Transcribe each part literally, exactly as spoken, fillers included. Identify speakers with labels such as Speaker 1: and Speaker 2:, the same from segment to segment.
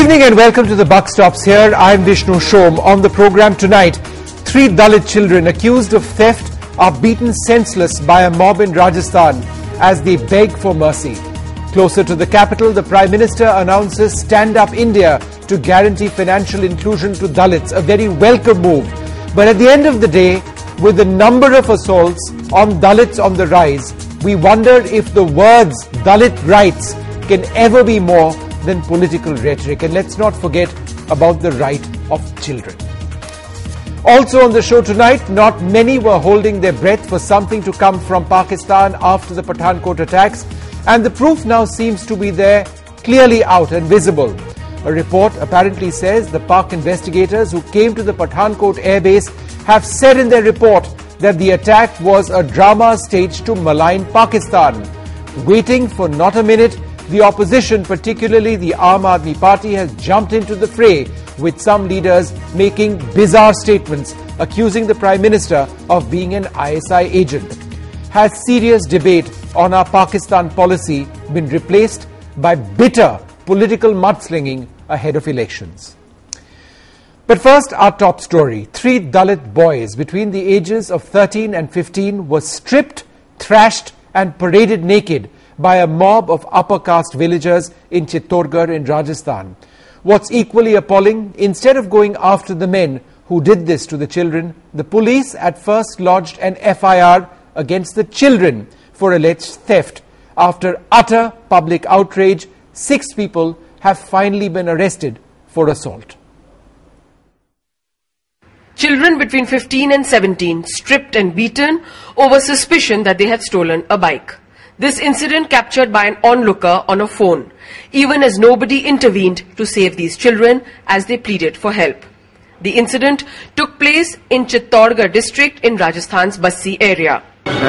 Speaker 1: evening and welcome to the Buck Stops here. I'm Vishnu Shom. On the program tonight, three Dalit children accused of theft are beaten senseless by a mob in Rajasthan as they beg for mercy. Closer to the capital, the Prime Minister announces Stand Up India to guarantee financial inclusion to Dalits, a very welcome move. But at the end of the day, with the number of assaults on Dalits on the rise, we wondered if the words Dalit rights can ever be more than political rhetoric. And let's not forget about the right of children. Also on the show tonight, not many were holding their breath for something to come from Pakistan after the Pathankot attacks, and the proof now seems to be there, clearly out and visible. A report apparently says the Pak investigators who came to the Pathankot airbase have said in their report that the attack was a drama staged to malign Pakistan. Waiting for not a minute, the opposition, particularly the Aam Aadmi Party, has jumped into the fray, with some leaders making bizarre statements accusing the Prime Minister of being an I S I agent. Has serious debate on our Pakistan policy been replaced by bitter political mudslinging ahead of elections? But first, our top story. Three Dalit boys between the ages of thirteen and fifteen were stripped, thrashed and paraded naked by a mob of upper caste villagers in Chittorgarh in Rajasthan. What's equally appalling, instead of going after the men who did this to the children, the police at first lodged an F I R against the children for alleged theft. After utter public outrage, six people have finally been arrested for assault.
Speaker 2: Children between fifteen and seventeen stripped and beaten over suspicion that they had stolen a bike. This incident captured by an onlooker on a phone, even as nobody intervened to save these children as they pleaded for help. The incident took place in Chittorgarh district in Rajasthan's Bassi area.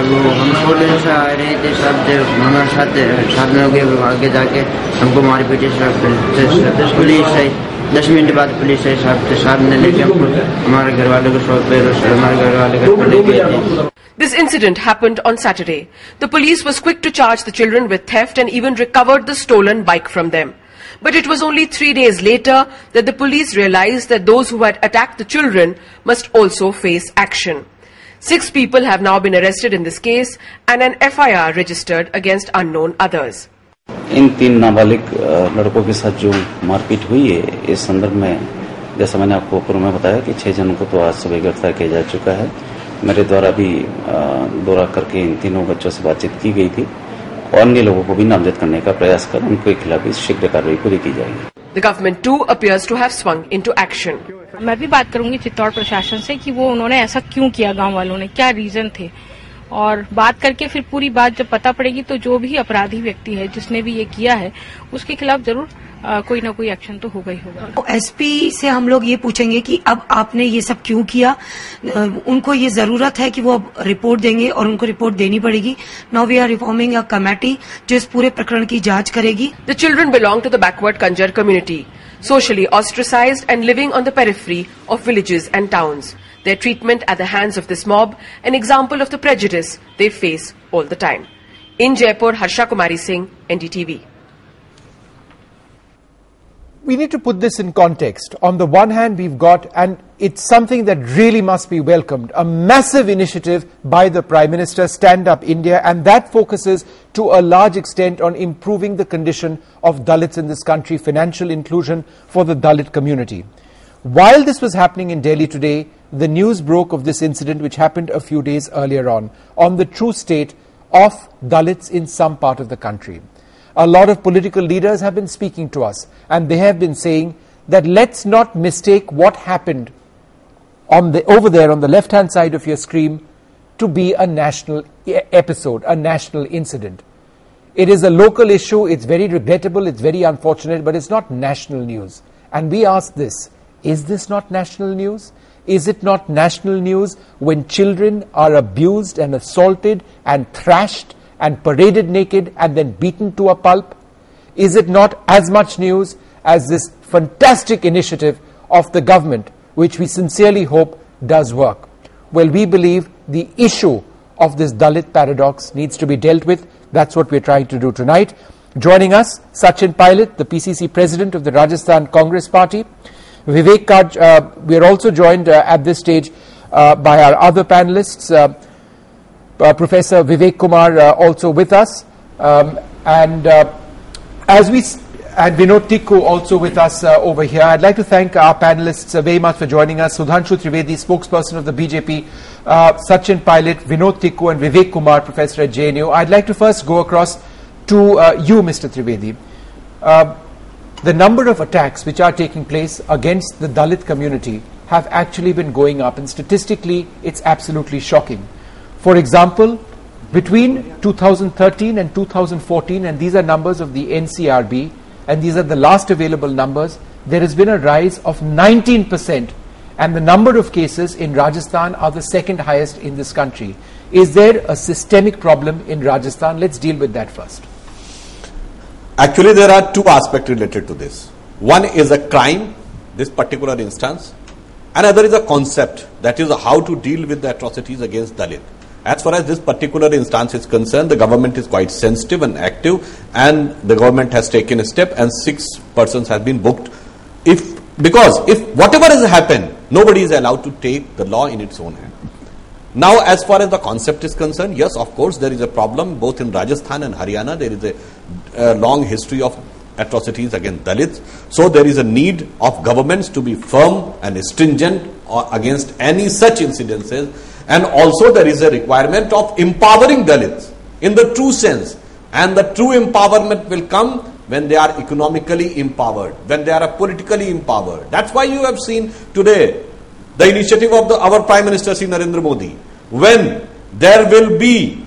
Speaker 3: दस मिनट बाद पुलिस है साहब के सामने लेके हमको हमारे घर वालों को शॉप पे हमारे घर वाले घर पे लेके गए.
Speaker 2: This incident happened on Saturday. The police was quick to charge the children with theft and even recovered the stolen bike from them. But it was only three days later that the police realized that those who had attacked the children must also face action. Six people have now been arrested in this case and an F I R registered against unknown others.
Speaker 4: इन तीन नाबालिग लड़कों के साथ जो मारपीट हुई है, इस संदर्भ में जैसा मैंने आपको पूर्व में बताया कि छह जनों को तो आज सुबह गिरफ्तार किया जा चुका है. मेरे द्वारा भी दौरा करके इन तीनों बच्चों से बातचीत की गई थी और अन्य लोगों को भी नामजद करने का प्रयास कर उनके खिलाफ भी शीघ्र कार्रवाई पूरी की जाएगी.
Speaker 2: The government too appears to have swung into action.
Speaker 5: मैं भी बात करूंगी चित्तौड़ प्रशासन से कि वो उन्होंने ऐसा क्यों किया, गांव वालों ने क्या रीजन थे, और बात करके फिर पूरी बात जब पता पड़ेगी तो जो भी अपराधी व्यक्ति है जिसने भी ये किया है उसके खिलाफ जरूर आ, कोई ना कोई एक्शन तो होगा ही होगा.
Speaker 6: तो एसपी से हम लोग ये पूछेंगे कि अब आपने ये सब क्यों किया. उनको ये जरूरत है कि वो अब रिपोर्ट देंगे और उनको रिपोर्ट देनी पड़ेगी. Now we are reforming a committee जो इस पूरे प्रकरण की जांच करेगी.
Speaker 2: The children belong to the backward Kanjar community, socially ostracized and living on the periphery of villages and towns. Their treatment at the hands of this mob, an example of the prejudice they face all the time. In Jaipur, Harsha Kumari Singh, N D T V.
Speaker 1: We need to put this in context. On the one hand, we've got, and it's something that really must be welcomed, a massive initiative by the Prime Minister, Stand Up India, and that focuses to a large extent on improving the condition of Dalits in this country, financial inclusion for the Dalit community. While this was happening in Delhi today, the news broke of this incident which happened a few days earlier on, on the true state of Dalits in some part of the country. A lot of political leaders have been speaking to us and they have been saying that let's not mistake what happened on the, over there on the left hand side of your screen to be a national e- episode, a national incident. It is a local issue, it's very regrettable, it's very unfortunate, but it's not national news. And we ask this, is this not national news? Is it not national news when children are abused and assaulted and thrashed and paraded naked and then beaten to a pulp? Is it not as much news as this fantastic initiative of the government, which we sincerely hope does work? Well, we believe the issue of this Dalit paradox needs to be dealt with. That's what we're trying to do tonight. Joining us, Sachin Pilot, the P C C President of the Rajasthan Congress Party. Vivek Kaj, uh, we are also joined uh, at this stage uh, by our other panelists. Uh, uh, Professor Vivek Kumar uh, also with us. Um, and uh, as we... And Vinod Tikku also with us uh, over here. I'd like to thank our panelists uh, very much for joining us. Sudhanshu Trivedi, spokesperson of the B J P, uh, Sachin Pilot, Vinod Tikku and Vivek Kumar, professor at J N U. I'd like to first go across to uh, you, Mister Trivedi. Uh, the number of attacks which are taking place against the Dalit community have actually been going up, and statistically it's absolutely shocking. For example, between two thousand thirteen and two thousand fourteen, and these are numbers of the N C R B, and these are the last available numbers, there has been a rise of nineteen percent, and the number of cases in Rajasthan are the second highest in this country. Is there a systemic problem in Rajasthan? Let's deal with that first.
Speaker 7: Actually, there are two aspects related to this. One is a crime, this particular instance. Another is a concept, that is how to deal with the atrocities against Dalit. As far as this particular instance is concerned, the government is quite sensitive and active, and the government has taken a step, and six persons have been booked. If because if whatever has happened, nobody is allowed to take the law in its own hand. Now, as far as the concept is concerned, yes, of course, there is a problem both in Rajasthan and Haryana. There is a, a long history of atrocities against Dalits. So there is a need of governments to be firm and stringent against any such incidences. And also there is a requirement of empowering Dalits in the true sense. And the true empowerment will come when they are economically empowered, when they are politically empowered. That's why you have seen today the initiative of the, our Prime Minister Sri Narendra Modi. When there will be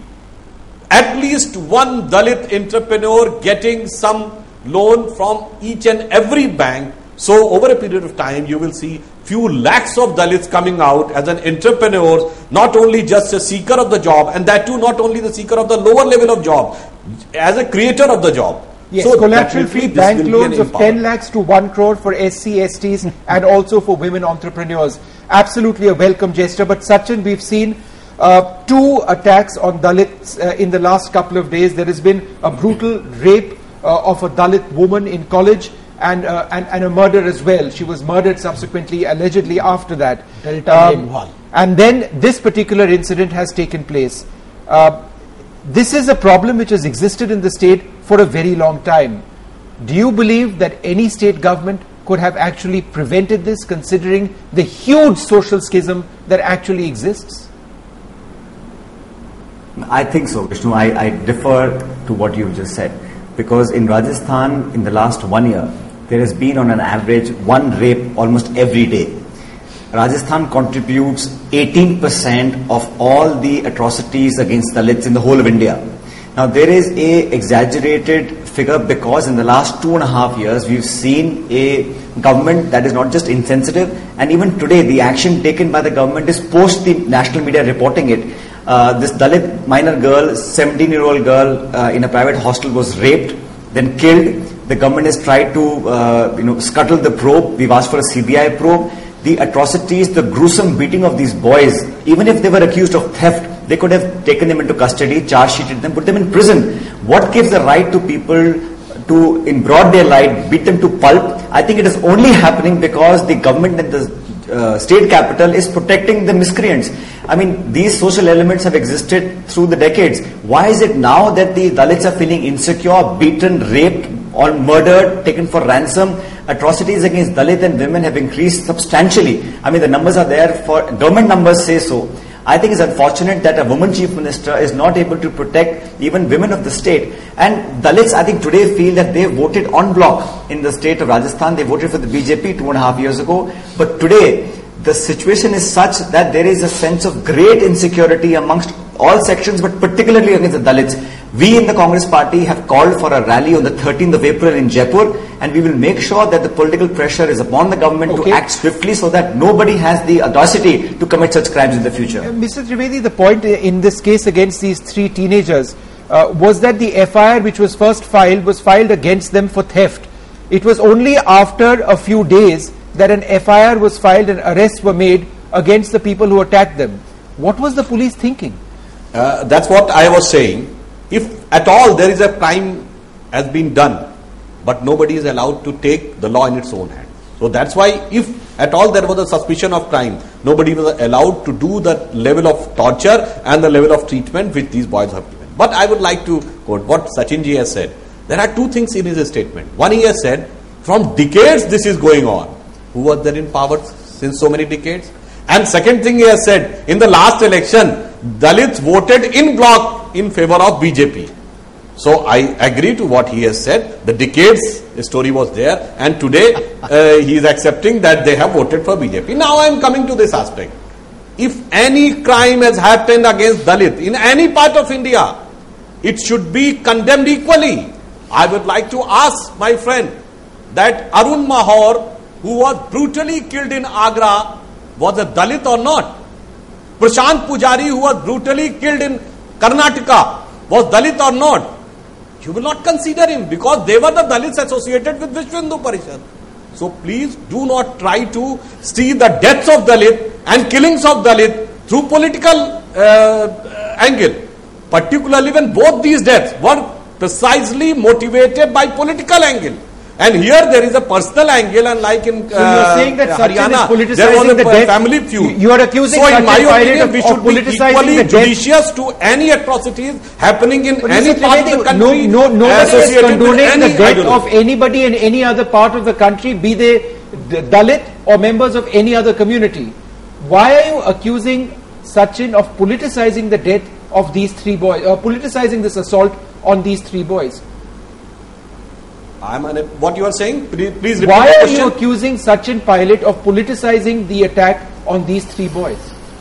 Speaker 7: at least one Dalit entrepreneur getting some loan from each and every bank, so over a period of time you will see few lakhs of Dalits coming out as an entrepreneur, not only just a seeker of the job, and that too not only the seeker of the lower level of job, as a creator of the job.
Speaker 1: Yes,
Speaker 7: so
Speaker 1: collateral-free bank loans of ten lakhs to one crore for S C, S Ts and also for women entrepreneurs. Absolutely a welcome gesture. But Sachin, we've seen uh, two attacks on Dalits uh, in the last couple of days. There has been a brutal rape uh, of a Dalit woman in college. And, uh, and and a murder as well. She was murdered subsequently, allegedly after that. Um, and then this particular incident has taken place. Uh, this is a problem which has existed in the state for a very long time. Do you believe that any state government could have actually prevented this, considering the huge social schism that actually exists?
Speaker 8: I think so, Vishnu. I, I defer to what you've just said. Because in Rajasthan, in the last one year, there has been on an average one rape almost every day. Rajasthan contributes eighteen percent of all the atrocities against Dalits in the whole of India. Now there is a exaggerated figure because in the last two and a half years we've seen a government that is not just insensitive, and even today the action taken by the government is post the national media reporting it. Uh, this Dalit minor girl, seventeen year old girl uh, in a private hostel was raped, then killed. The government has tried to uh, you know, scuttle the probe. We've asked for a C B I probe. The atrocities, the gruesome beating of these boys, even if they were accused of theft, they could have taken them into custody, charge sheeted them, put them in prison. What gives the right to people to, in broad daylight, beat them to pulp? I think it is only happening because the government and the Uh, state capital is protecting the miscreants. I mean, these social elements have existed through the decades. Why is it now that the Dalits are feeling insecure, beaten, raped, or murdered, taken for ransom? Atrocities against Dalit and women have increased substantially. I mean, the numbers are there, for government numbers say so. I think it's unfortunate that a woman chief minister is not able to protect even women of the state. And Dalits, I think today feel that they voted en bloc in the state of Rajasthan. They voted for the B J P two and a half years ago. But today, the situation is such that there is a sense of great insecurity amongst all sections, but particularly against the Dalits. We in the Congress party have called for a rally on the thirteenth of April in Jaipur, and we will make sure that the political pressure is upon the government okay. to act swiftly so that nobody has the audacity to commit such crimes in the future.
Speaker 1: Uh, Mister Trivedi, the point in this case against these three teenagers uh, was that the F I R which was first filed was filed against them for theft. It was only after a few days that an F I R was filed and arrests were made against the people who attacked them. What was the police thinking?
Speaker 7: Uh, that's what I was saying. If at all there is a crime has been done, but nobody is allowed to take the law in its own hand. So that's why if at all there was a suspicion of crime, nobody was allowed to do the level of torture and the level of treatment which these boys have given. But I would like to quote what Sachin ji has said. There are two things in his statement. One, he has said, from decades this is going on. Who was there in power since so many decades? And second thing he has said, in the last election, Dalits voted in bloc in favor of B J P. So I agree to what he has said. The decades story was there, and today uh, he is accepting that they have voted for B J P. Now I am coming to this aspect. If any crime has happened against Dalit in any part of India, it should be condemned equally. I would like to ask my friend that Arun Mahor, who was brutally killed in Agra, was a Dalit or not? Prashant Pujari, who was brutally killed in Karnataka, was Dalit or not? You will not consider him because they were the Dalits associated with Vishwa Hindu Parishad. So please do not try to see the deaths of Dalit and killings of Dalit through political uh, angle. Particularly when both these deaths were precisely motivated by political angle. And here there is a personal angle, and like in uh,
Speaker 1: so you're saying that
Speaker 7: Haryana,
Speaker 1: is
Speaker 7: there was a
Speaker 1: the death.
Speaker 7: family feud.
Speaker 1: You are accusing
Speaker 7: so in my opinion,
Speaker 1: of,
Speaker 7: we should be equally judicious to any atrocities happening in
Speaker 1: but
Speaker 7: any part of the country.
Speaker 1: No, no, nobody is condoning
Speaker 7: any
Speaker 1: the death
Speaker 7: ideology.
Speaker 1: of anybody in any other part of the country, be they Dalit or members of any other community. Why are you accusing Sachin of politicizing the death of these three boys, or politicizing this assault on these three boys?
Speaker 7: I'm an, what you are saying? Please, please repeat
Speaker 1: Why
Speaker 7: the
Speaker 1: are
Speaker 7: question.
Speaker 1: you accusing Sachin Pilot of politicizing the attack on these three boys?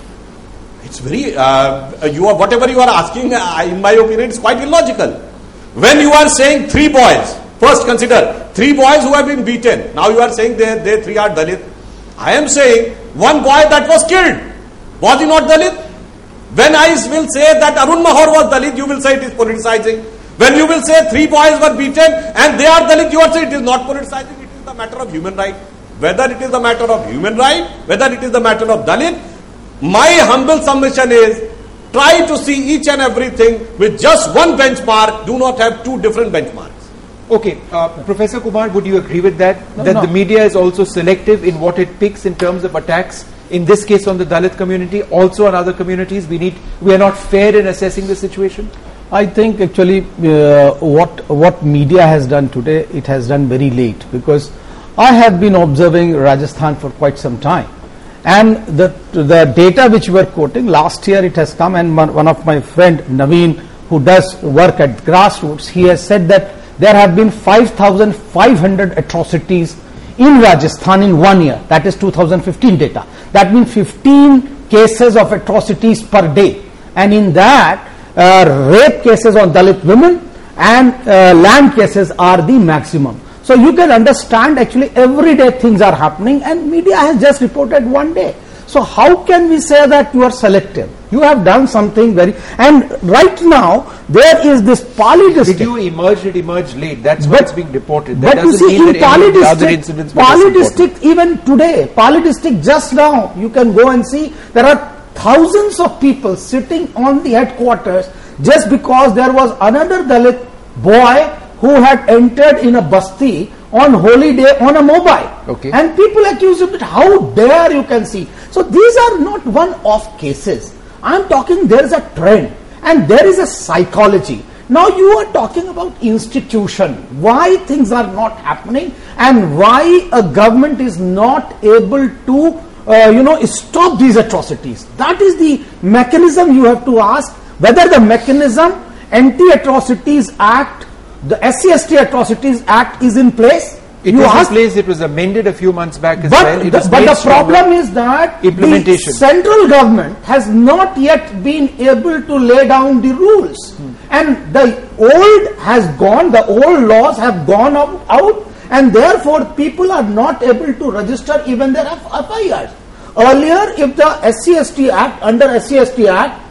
Speaker 7: It's very, uh, you are, whatever you are asking, uh, in my opinion, it's quite illogical. When you are saying three boys, first consider, three boys who have been beaten. Now you are saying they, they three are Dalit. I am saying, one boy that was killed, was he not Dalit? When I will say that Arun Mahor was Dalit, you will say it is politicizing. When you will say three boys were beaten and they are Dalit, you will say it is not politicizing, it is the matter of human right. Whether it is the matter of human right, whether it is the matter of Dalit, my humble submission is, try to see each and everything with just one benchmark, do not have two different benchmarks.
Speaker 1: Okay, uh, Professor Kumar, would you agree with that?
Speaker 9: No,
Speaker 1: that
Speaker 9: no.
Speaker 1: the media is also selective in what it picks in terms of attacks, in this case on the Dalit community, also on other communities? We need, we are not fair in assessing the situation?
Speaker 9: I think actually uh, what what media has done today, it has done very late, because I have been observing Rajasthan for quite some time, and the the data which we were quoting last year, it has come, and one, one of my friend Naveen, who does work at grassroots, he has said that there have been five thousand five hundred atrocities in Rajasthan in one year. That is two thousand fifteen data. That means fifteen cases of atrocities per day, and in that Uh, rape cases on Dalit women and uh, land cases are the maximum. So you can understand actually every day things are happening, and media has just reported one day. So how can we say that you are selective? You have done something very, and right now there is this Pali district.
Speaker 1: Did you emerge? It emerged late. That's
Speaker 9: But-
Speaker 1: what's being reported. That
Speaker 9: But you
Speaker 1: doesn't
Speaker 9: see,
Speaker 1: mean
Speaker 9: in
Speaker 1: that
Speaker 9: Pali
Speaker 1: any of the other
Speaker 9: district,
Speaker 1: incidents were
Speaker 9: Pali
Speaker 1: less important.
Speaker 9: district, even today, Pali district, just now, you can go and see there are thousands of people sitting on the headquarters just because there was another Dalit boy who had entered in a basti on holy day on a mobile.
Speaker 1: Okay.
Speaker 9: And people accuse him that how dare you can see. So these are not one-off cases. I am talking there is a trend and there is a psychology. Now you are talking about institution, why things are not happening and why a government is not able to uh, you know stop these atrocities. That is the mechanism you have to ask, whether the mechanism Anti-Atrocities Act, the S C S T Atrocities Act is in place.
Speaker 1: It
Speaker 9: you
Speaker 1: was
Speaker 9: ask,
Speaker 1: in place, it was amended a few months back as
Speaker 9: but
Speaker 1: well. It
Speaker 9: the,
Speaker 1: was
Speaker 9: but
Speaker 1: made
Speaker 9: the
Speaker 1: stronger.
Speaker 9: problem is that
Speaker 1: Implementation.
Speaker 9: the central government has not yet been able to lay down the rules. Hmm. And the old has gone, the old laws have gone out, out and therefore people are not able to register even their F I Rs. Earlier, if the S C S T Act, under S C S T Act,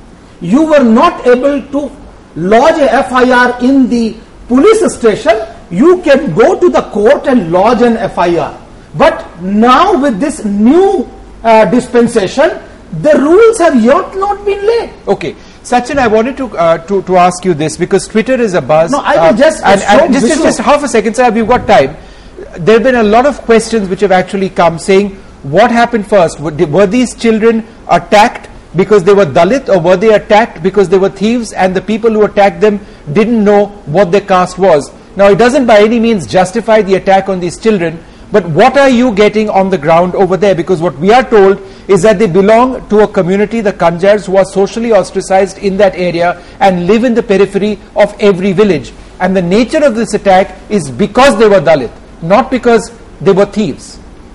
Speaker 9: you were not able to lodge a F I R in the police station, you can go to the court and lodge an F I R. But now with this new uh, dispensation, the rules have yet not been laid.
Speaker 1: Okay. Sachin, I wanted to, uh, to to ask you this because Twitter is abuzz.
Speaker 9: No, I will
Speaker 1: uh,
Speaker 9: just
Speaker 1: and, and
Speaker 9: just,
Speaker 1: just, just half a second, sir. We've got time. There have been a lot of questions which have actually come saying, what happened first? Were, were these children attacked because they were Dalit, or were they attacked because they were thieves and the people who attacked them didn't know what their caste was? Now, it doesn't by any means justify the attack on these children, but what are you getting on the ground over there? Because what we are told is that they belong to a community, the Kanjars, who are socially ostracized in that area and live in the periphery of every village. And the nature of this attack is because they were Dalit, not because they were thieves.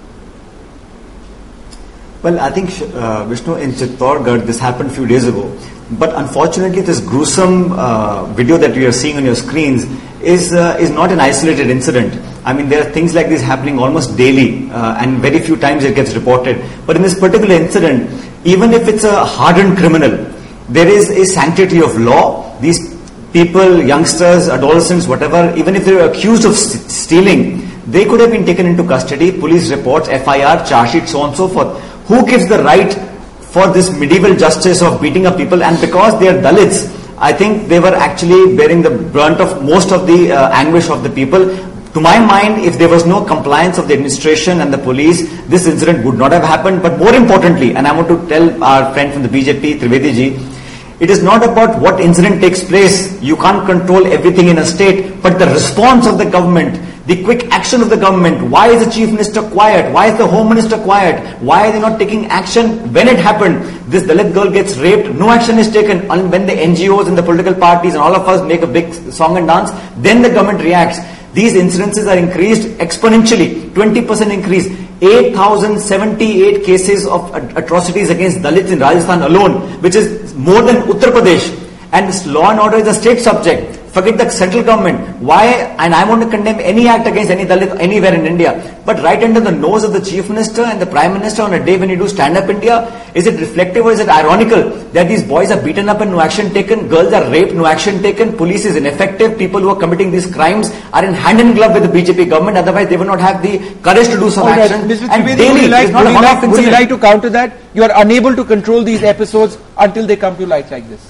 Speaker 8: Well, I think, uh, Vishnu, in Chittorgarh, this happened a few days ago. But unfortunately, this gruesome uh, video that we are seeing on your screens is uh, is not an isolated incident. I mean, there are things like this happening almost daily, uh, and very few times it gets reported. But in this particular incident, even if it's a hardened criminal, there is a sanctity of law. These people, youngsters, adolescents, whatever, even if they were accused of st- stealing, they could have been taken into custody, police reports, F I R, charge sheet, so on and so forth. Who gives the right for this medieval justice of beating up people? And because they are Dalits, I think they were actually bearing the brunt of most of the uh, anguish of the people. To my mind, if there was no compliance of the administration and the police, this incident would not have happened. But more importantly, and I want to tell our friend from the B J P, Trivedi ji, it is not about what incident takes place. You can't control everything in a state, but the response of the government, the quick action of the government. Why is the Chief Minister quiet? Why is the Home Minister quiet? Why are they not taking action when it happened? This Dalit girl gets raped, no action is taken. And when the N G Os and the political parties and all of us make a big song and dance, then the government reacts. These incidences are increased exponentially, twenty percent increase. eight thousand seventy-eight cases of atrocities against Dalits in Rajasthan alone, which is more than Uttar Pradesh. And this law and order is a state subject. Forget the central government. Why? And I want to condemn any act against any Dalit anywhere in India. But right under the nose of the Chief Minister and the Prime Minister on a day when you do Stand Up India, is it reflective or is it ironical that these boys are beaten up and no action taken, girls are raped, no action taken, police is ineffective, people who are committing these crimes are in hand in glove with the B J P government, otherwise they will not have the courage to do some
Speaker 1: right.
Speaker 8: action.
Speaker 1: Mister
Speaker 8: And
Speaker 1: Trivedi,
Speaker 8: daily,
Speaker 1: would you like,
Speaker 8: not
Speaker 1: would you
Speaker 8: a
Speaker 1: like,
Speaker 8: one-off
Speaker 1: would you
Speaker 8: incident.
Speaker 1: like to counter that? You are unable to control these episodes until they come to light like this.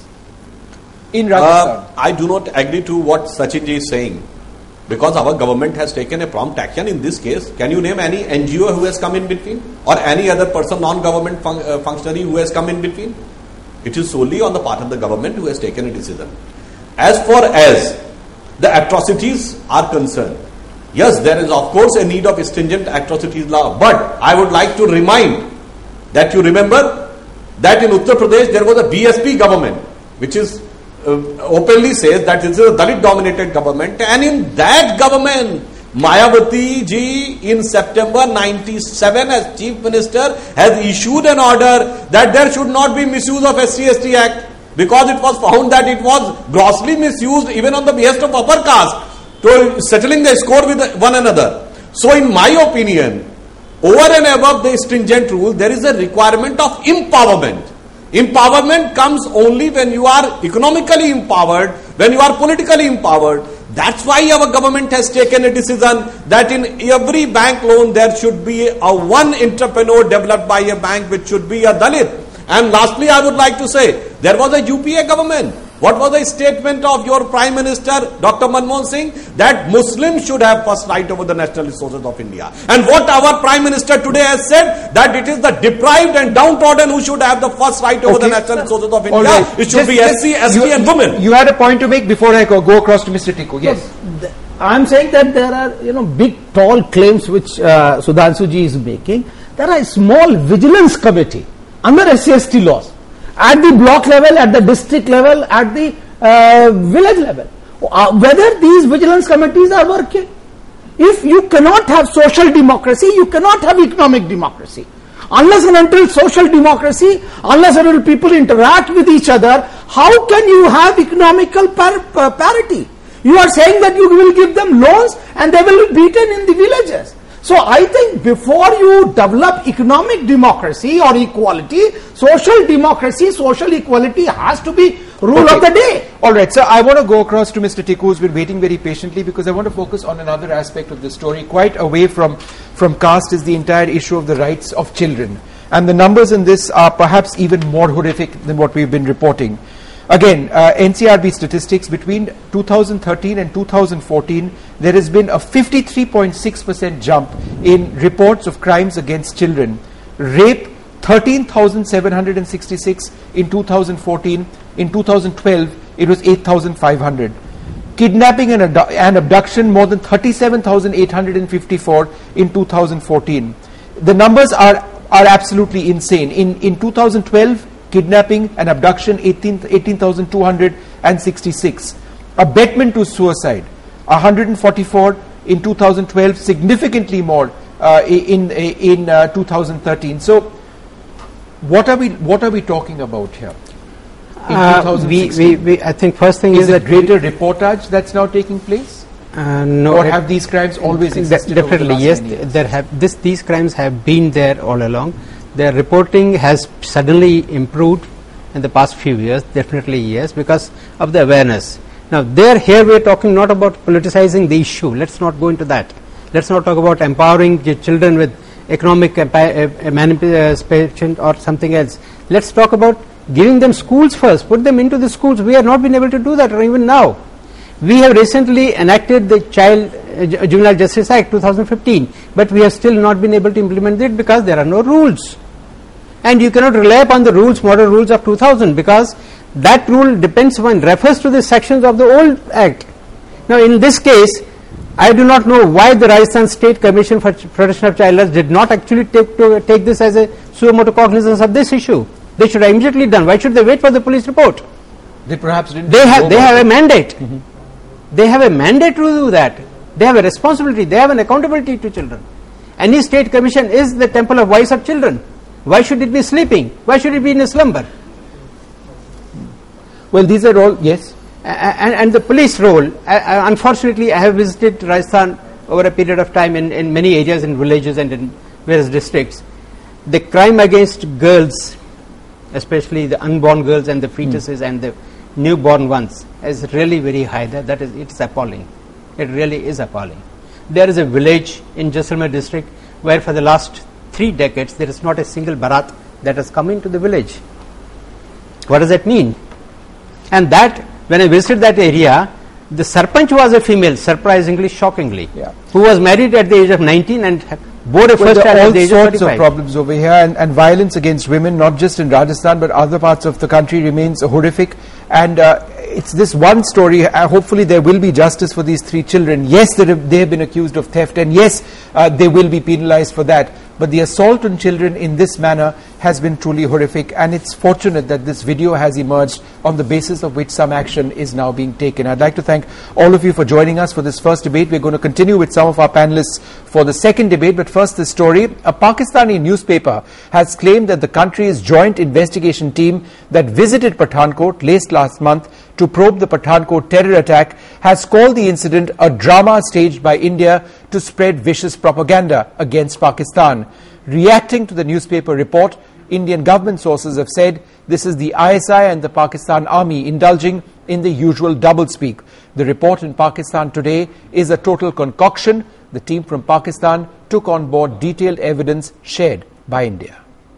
Speaker 1: In Rajasthan.
Speaker 7: Uh, I do not agree to what Sachin ji is saying, because our government has taken a prompt action in this case. Can you name any N G O who has come in between, or any other person, non-government fun- uh, functionary who has come in between? It is solely on the part of the government who has taken a decision. As far as the atrocities are concerned, yes, there is of course a need of stringent atrocities law, but I would like to remind that you remember that in Uttar Pradesh there was a B S P government, which is Uh, openly says that this is a Dalit dominated government, and in that government Mayawati ji in September ninety-seven as Chief Minister has issued an order that there should not be misuse of S C S T Act, because it was found that it was grossly misused even on the behest of upper caste to settling the score with one another. So in my opinion, over and above the stringent rule, there is a requirement of empowerment. Empowerment comes only when you are economically empowered, when you are politically empowered. That's why our government has taken a decision that in every bank loan there should be a one entrepreneur developed by a bank which should be a Dalit. And lastly, I would like to say, there was a U P A government. What was the statement of your Prime Minister, Doctor Manmohan Singh? That Muslims should have first right over the national resources of India. And what our Prime Minister today has said, that it is the deprived and downtrodden who should have the first right over okay. the national resources of India. Right. It should just, be S C, S T and women.
Speaker 1: You had a point to make before I go, go across to Mister Tikku. Yes.
Speaker 9: No, I'm saying that there are, you know, big, tall claims which uh, Sudhanshu ji is making. There are a small vigilance committee under S C S T laws, at the block level, at the district level, at the uh, village level. Uh, whether these vigilance committees are working. If you cannot have social democracy, you cannot have economic democracy. Unless and until social democracy, unless and until people interact with each other, how can you have economical par- par- parity? You are saying that you will give them loans and they will be beaten in the villages. So I think before you develop economic democracy or equality, social democracy, social equality has to be rule okay. of the day.
Speaker 1: Alright, so I want to go across to Mister Tikku, who's been waiting very patiently, because I want to focus on another aspect of the story. Quite away from, from caste is the entire issue of the rights of children. And the numbers in this are perhaps even more horrific than what we've been reporting. Again, uh, N C R B statistics, between two thousand thirteen and two thousand fourteen, there has been a fifty-three point six percent jump in reports of crimes against children. Rape, thirteen thousand seven hundred sixty-six in two thousand fourteen. In two thousand twelve, it was eight thousand five hundred. Kidnapping and, abdu and abduction, more than thirty-seven thousand eight hundred fifty-four in two thousand fourteen. The numbers are, are absolutely insane. In, in two thousand twelve, kidnapping and abduction, eighteen thousand two hundred sixty-six. Abetment to suicide, one hundred forty-four in two thousand twelve, significantly more uh, in, in uh, two thousand thirteen. So, what are we, what are we talking about here?
Speaker 10: Uh, we, we, we, I think first thing is,
Speaker 1: is that greater reportage that's now taking place?
Speaker 10: Uh, no.
Speaker 1: Or have these crimes always existed?
Speaker 10: Definitely, yes. There have this. These crimes have been there all along. Their reporting has suddenly improved in the past few years. Definitely, yes, because of the awareness. Now, there here we are talking not about politicizing the issue. Let's not go into that. Let's not talk about empowering the children with economic emancipation or something else. Let's talk about giving them schools first, put them into the schools. We have not been able to do that even now. We have recently enacted the Child uh, Juvenile Justice Act two thousand fifteen, but we have still not been able to implement it because there are no rules. And you cannot rely upon the rules, model rules of two thousand, because that rule depends on, refers to the sections of the old act. Now in this case, I do not know why the Rajasthan State Commission for Protection of Child Rights did not actually take, to, take this as a suo motu cognizance of this issue. They should have immediately done. Why should they wait for the police report?
Speaker 1: They perhaps didn't.
Speaker 10: They have. They have a mandate. Mm-hmm. They have a mandate to do that. They have a responsibility. They have an accountability to children. Any state commission is the temple of voice of children. Why should it be sleeping? Why should it be in a slumber?
Speaker 1: Well, these are all yes.
Speaker 10: And, and the police role. Uh, unfortunately, I have visited Rajasthan over a period of time in, in many areas, in villages and in various districts. The crime against girls, especially the unborn girls and the fetuses mm. and the newborn ones, is really very high. That, that is, it's appalling. It really is appalling. There is a village in Jaisalmer district where for the last three decades there is not a single barat that has come into the village. What does that mean? And that, when I visited that area, the sarpanch was a female, surprisingly, shockingly,
Speaker 1: yeah.
Speaker 10: who was married at the age of nineteen and bore a
Speaker 1: well,
Speaker 10: first child at the age of
Speaker 1: thirty-five. All sorts of problems over here, and, and violence against women, not just in Rajasthan but other parts of the country, remains horrific. And uh, it's this one story. Uh, hopefully there will be justice for these three children. Yes, they have, they have been accused of theft, and yes, uh, they will be penalized for that. But the assault on children in this manner has been truly horrific, and it's fortunate that this video has emerged on the basis of which some action is now being taken. I'd like to thank all of you for joining us for this first debate. We're going to continue with some of our panelists for the second debate, but first this story. A Pakistani newspaper has claimed that the country's joint investigation team that visited Pathankot late last month to probe the Pathankot terror attack has called the incident a drama staged by India to spread vicious propaganda against Pakistan. Reacting to the newspaper report, Indian government sources have said this is the I S I and the Pakistan Army indulging in the usual doublespeak. The report in Pakistan Today is a total concoction. The team from Pakistan took on board detailed evidence shared by India.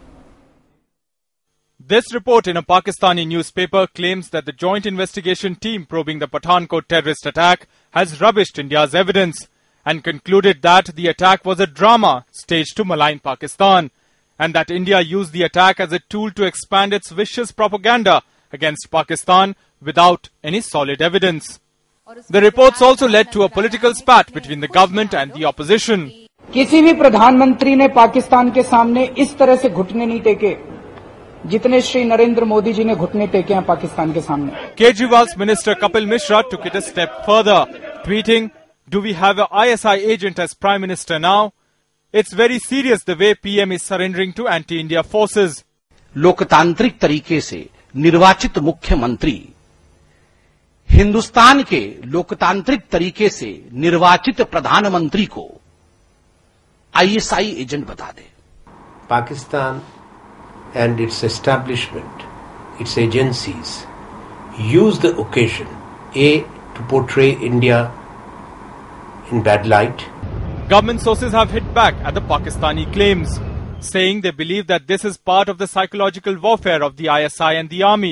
Speaker 11: This report in a Pakistani newspaper claims that the joint investigation team probing the Pathankot terrorist attack has rubbished India's evidence and concluded that the attack was a drama staged to malign Pakistan, and that India used the attack as a tool to expand its vicious propaganda against Pakistan without any solid evidence. The reports also led to a political spat between the government and the opposition.
Speaker 12: किसी भी प्रधानमंत्री ने पाकिस्तान के सामने इस तरह से घुटने नहीं टेके जितने श्री नरेंद्र मोदी जी ने घुटने टेके हैं पाकिस्तान के सामने.
Speaker 11: Kejriwal's minister Kapil Mishra took it a step further, tweeting, "Do we have an I S I agent as Prime Minister now? It's very serious the way P M is surrendering to anti-India forces."
Speaker 13: लोकतांत्रिक तरीके से निर्वाचित मुख्यमंत्री हिंदुस्तान के लोकतांत्रिक तरीके से निर्वाचित प्रधानमंत्री को I S I एजेंट बता दे.
Speaker 14: Pakistan and its establishment, its agencies, use the occasion, A, to portray India in bad light.
Speaker 11: Government sources have hit back at the Pakistani claims, saying they believe that this is part of the psychological warfare of the I S I and the army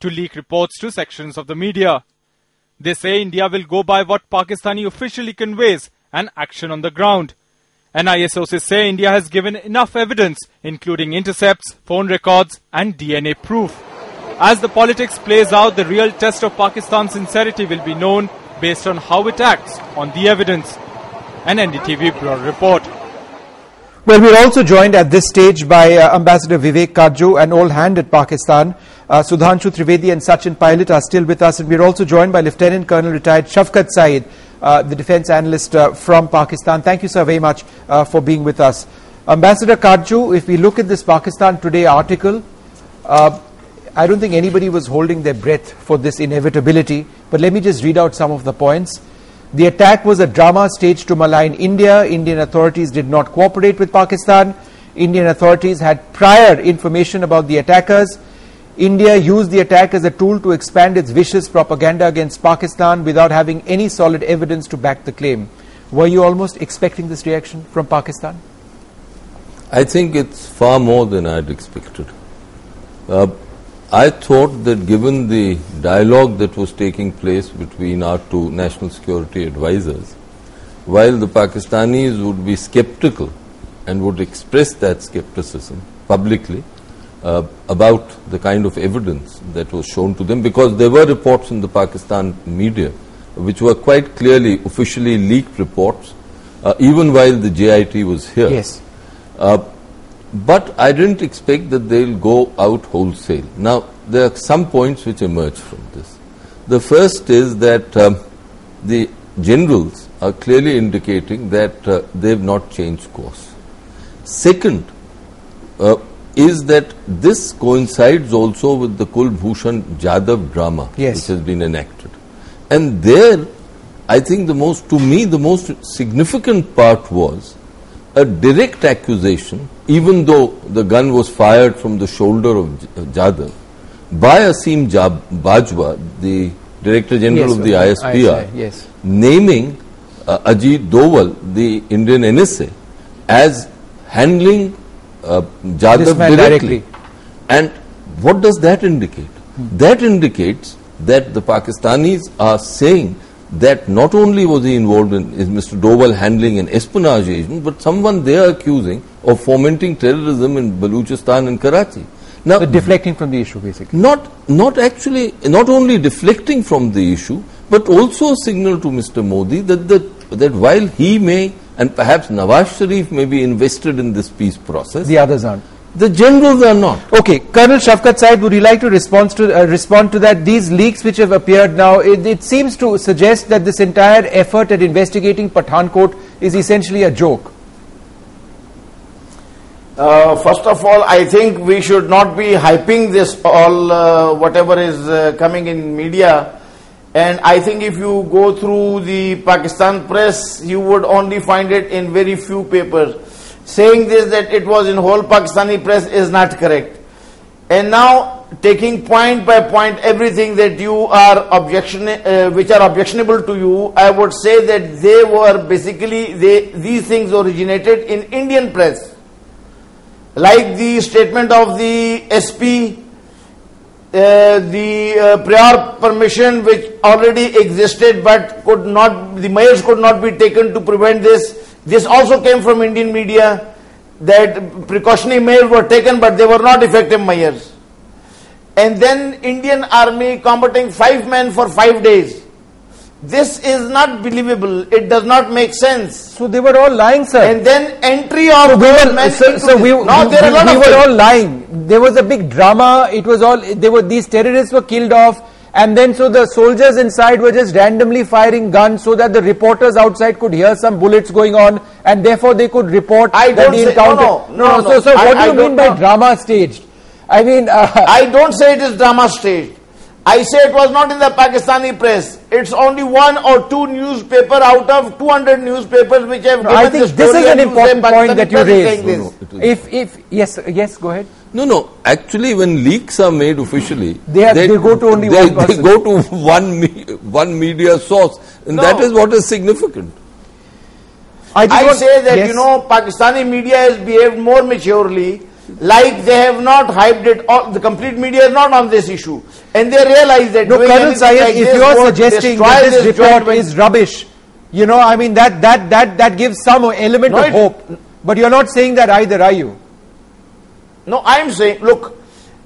Speaker 11: to leak reports to sections of the media. They say India will go by what Pakistani officially conveys and action on the ground. N I A sources say India has given enough evidence, including intercepts, phone records and D N A proof. As the politics plays out, the real test of Pakistan's sincerity will be known based on how it acts on the evidence. An N D T V Bureau report.
Speaker 1: Well, we're also joined at this stage by uh, Ambassador Vivek Kajju, an old hand at Pakistan. Uh, Sudhanshu Trivedi and Sachin Pilot are still with us, and we're also joined by Lieutenant Colonel retired Shafqat Saeed, uh, the defense analyst uh, from Pakistan. Thank you, sir, very much uh, for being with us. Ambassador Kajju, if we look at this Pakistan Today article, uh, I don't think anybody was holding their breath for this inevitability, but let me just read out some of the points. The attack was a drama staged to malign India. Indian authorities did not cooperate with Pakistan. Indian authorities had prior information about the attackers. India used the attack as a tool to expand its vicious propaganda against Pakistan without having any solid evidence to back the claim. Were you almost expecting this reaction from Pakistan?
Speaker 15: I think it's far more than I'd expected. Uh, I thought that given the dialogue that was taking place between our two national security advisors, while the Pakistanis would be skeptical and would express that skepticism publicly uh, about the kind of evidence that was shown to them, because there were reports in the Pakistan media which were quite clearly officially leaked reports, uh, even while the J I T was here.
Speaker 1: Yes.
Speaker 15: Uh, But I didn't expect that they'll go out wholesale. Now, there are some points which emerge from this. The first is that um, the generals are clearly indicating that uh, they've not changed course. Second uh, is that this coincides also with the Kulbhushan Jadhav drama,
Speaker 1: yes,
Speaker 15: which has been enacted. And there, I think the most, to me, the most significant part was a direct accusation, even though the gun was fired from the shoulder of Jadhav, by Asim Bajwa, the Director General yes, of the I S P R,
Speaker 1: yes,
Speaker 15: naming uh, Ajit Doval, the Indian N S A, as handling uh, Jadhav directly. directly. And what does that indicate? Hmm. That indicates that the Pakistanis are saying that not only was he involved in is Mister Doval handling an espionage agent, but someone they are accusing of fomenting terrorism in Baluchistan and Karachi. Now,
Speaker 1: but deflecting from the issue, basically.
Speaker 15: Not, not actually, not only deflecting from the issue, but also a signal to Mister Modi that the, that while he may and perhaps Nawaz Sharif may be invested in this peace process,
Speaker 1: the others aren't.
Speaker 15: The generals are not.
Speaker 1: Okay, Colonel Shafqat Saeed, would you like to respond to uh, respond to that? These leaks which have appeared now, it, it seems to suggest that this entire effort at investigating Pathankot is essentially a joke.
Speaker 16: Uh, first of all, I think we should not be hyping this all, uh, whatever is uh, coming in media. And I think if you go through the Pakistan press, you would only find it in very few papers. Saying this, that it was in whole Pakistani press, is not correct. And now, taking point by point everything that you are objection, uh, which are objectionable to you, I would say that they were basically, they, these things originated in Indian press. Like the statement of the S P, uh, the uh, prior permission which already existed but could not, the measures could not be taken to prevent this. This also came from Indian media, that precautionary measures were taken but they were not effective measures. And then Indian army combating five men for five days. This is not believable. It does not make sense.
Speaker 1: So they were all lying, sir.
Speaker 16: And then entry of
Speaker 1: so we were,
Speaker 16: men
Speaker 1: so, so we,
Speaker 16: no,
Speaker 1: we,
Speaker 16: there are a lot
Speaker 1: we
Speaker 16: of
Speaker 1: were all lying. There was a big drama. It was all, they were, these terrorists were killed off. And then so the soldiers inside were just randomly firing guns so that the reporters outside could hear some bullets going on, and therefore they could report
Speaker 16: I
Speaker 1: that
Speaker 16: don't
Speaker 1: the
Speaker 16: say,
Speaker 1: encounter.
Speaker 16: No, no, no, no,
Speaker 1: so,
Speaker 16: no.
Speaker 1: so what
Speaker 16: I,
Speaker 1: do you
Speaker 16: I
Speaker 1: mean by
Speaker 16: know.
Speaker 1: drama staged? I mean, uh,
Speaker 16: I don't say it is drama staged. I say it was not in the Pakistani press. It's only one or two newspaper out of two hundred newspapers which have
Speaker 1: no,
Speaker 16: given
Speaker 1: I think
Speaker 16: the
Speaker 1: this
Speaker 16: story.
Speaker 1: is an important point that you raised.
Speaker 15: No, no,
Speaker 1: if, if, yes, yes, go ahead.
Speaker 15: No, no. Actually, when leaks are made officially,
Speaker 1: they, have, they, they go to only
Speaker 15: they,
Speaker 1: one person.
Speaker 15: They go to one me, one media source, and
Speaker 16: no.
Speaker 15: that is what is significant.
Speaker 16: I, I say that yes. you know Pakistani media has behaved more maturely. like they have not hyped it. All, the complete media is not on this issue, and they realize that.
Speaker 1: No, Colonel Syed,
Speaker 16: like
Speaker 1: if
Speaker 16: this
Speaker 1: you are
Speaker 16: would
Speaker 1: suggesting
Speaker 16: destroy
Speaker 1: that this
Speaker 16: this
Speaker 1: report
Speaker 16: joint
Speaker 1: is rubbish, you know, I mean that that that that gives some element
Speaker 16: No,
Speaker 1: of
Speaker 16: it-
Speaker 1: hope. But you're not saying that either, are you?
Speaker 16: No, I'm saying, look,